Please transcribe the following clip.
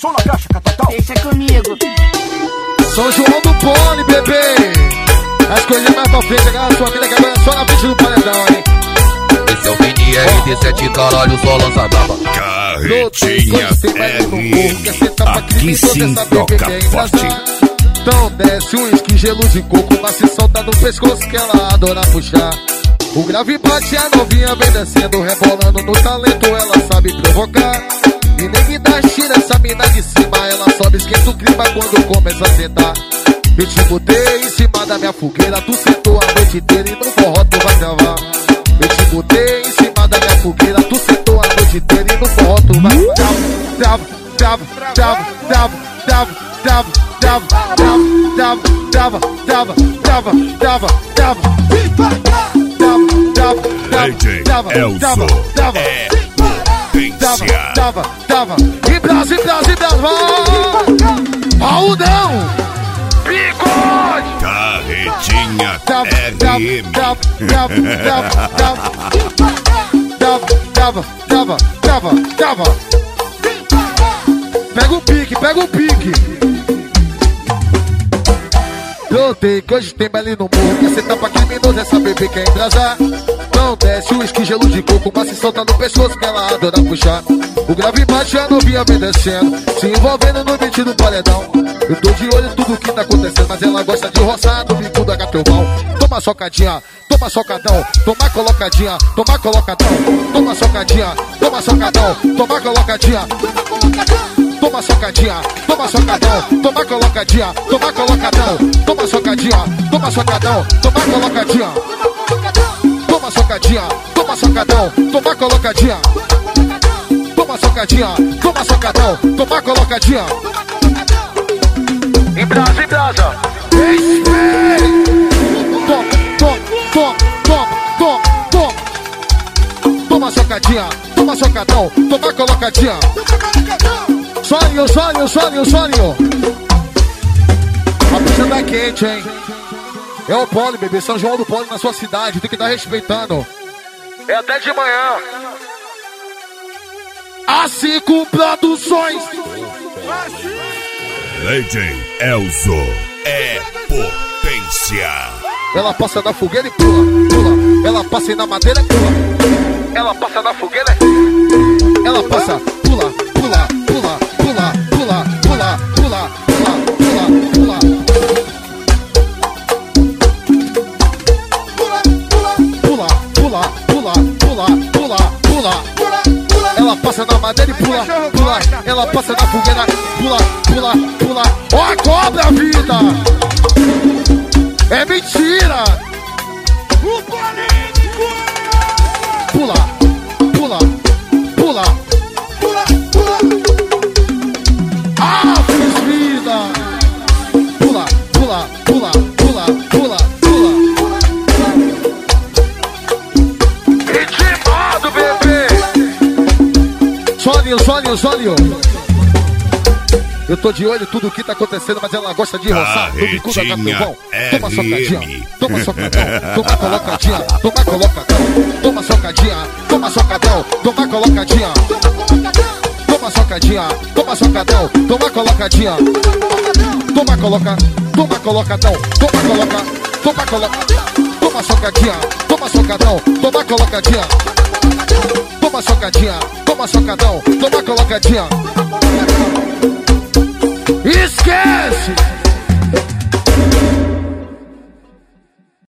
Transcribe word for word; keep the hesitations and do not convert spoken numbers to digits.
som na caixa, Catatal. Deixa comigo. São João do Pole, bebê. As coisas mais pra frente, a sua vida acaba só na frente do paredão, hein? Esse é o Mini R D sete, caralho, só lança brava. Carretinha R M, aqui sim toca forte. Então desce um esqui, gelo de coco, mas se solta no pescoço que ela adora puxar. O grave bate, a novinha vem descendo, rebolando no talento, ela sabe provocar. E nem me dá tira essa mina de cima, ela sobe, esquenta o clima quando começa a sentar. Eu te botei em cima da minha fogueira, tu sentou a noite inteira e no forró tu vai travar. Eu te botei em cima da minha fogueira, tu sentou a noite inteira e no forró tu vai travar. Trava, trava, trava, trava, trava, trava, trava, trava, trava, trava, trava, trava, trava, Elzo é potência. trava, trava, e Brasil, Brasil, Brasil, Raudão, bigode, Carretinha R M. trava, trava, trava, trava, trava, trava, trava. Pega o pique, pega o pique. Plantei que hoje tem baile no morro. Quer sentar pra criminoso, essa bebê quer embrasar. Não desce o esqui, gelo de coco, mas se solta no pescoço que ela adora puxar. O grave bate, a novinha vem descendo, se envolvendo no beat do paredão. Eu tô de olho em tudo que tá acontecendo, mas ela gosta de roçar no bico da gatão. Toma socadinha, toma socadão, toma colocadinha, toma colocadão. Toma socadinha, toma socadão, toma colocadinha. Toma socadinha, toma socadão, toma colocadinha, toma colocadão. Toma socadinha, toma socadão, toma colocadinha. Toma socadinha, toma socadão, toma colocadinha. Toma socadinha, toma socadão, toma colocadinha. Em brasa, em brasa. Toma, toma, toma, toma, toma, toma. Toma socadinha, toma socadão, toma colocadinha. Solinho, solinho, solinho, solinho. A pista tá quente, hein? É o Pole, bebê. São João do Pole na sua cidade. Tem que estar respeitando. É até de manhã. A cinco Produções. Legend Elzo é potência. Ela passa na fogueira e pula, pula. Ela passa na madeira e pula. Ela passa na fogueira. Ela passa, pula, pula, pula, pula, pula, pula, pula, pula, pula, pula. Pula, pula, pula, pula, pula, pula. Ela passa na madeira e pula, pula. Ela passa na fogueira, pula, pula, pula. Ó a cobra, vida! É mentira! Pula, pula, pula, pula, pula. Ah, fiz vida! Pula, pula, pula, pula, pula, pula. Ritmado, bebê! Solinho, solinho, solinho. Eu tô de olho em tudo que tá acontecendo, mas ela gosta de roçar no bico da Gatão. Toma socadinha, toma socadão, toma colocadinha, toma colocadão. Toma socadinha, toma socadão, toma colocadinha. Toma socadinha, toma socadão, toma colocadinha. Toma coloca, toma colocadão, toma coloca, toma coloca. Toma socadinha, toma socadão, toma colocadinha. Toma socadinha, toma socadão, toma colocadinha. Esquece!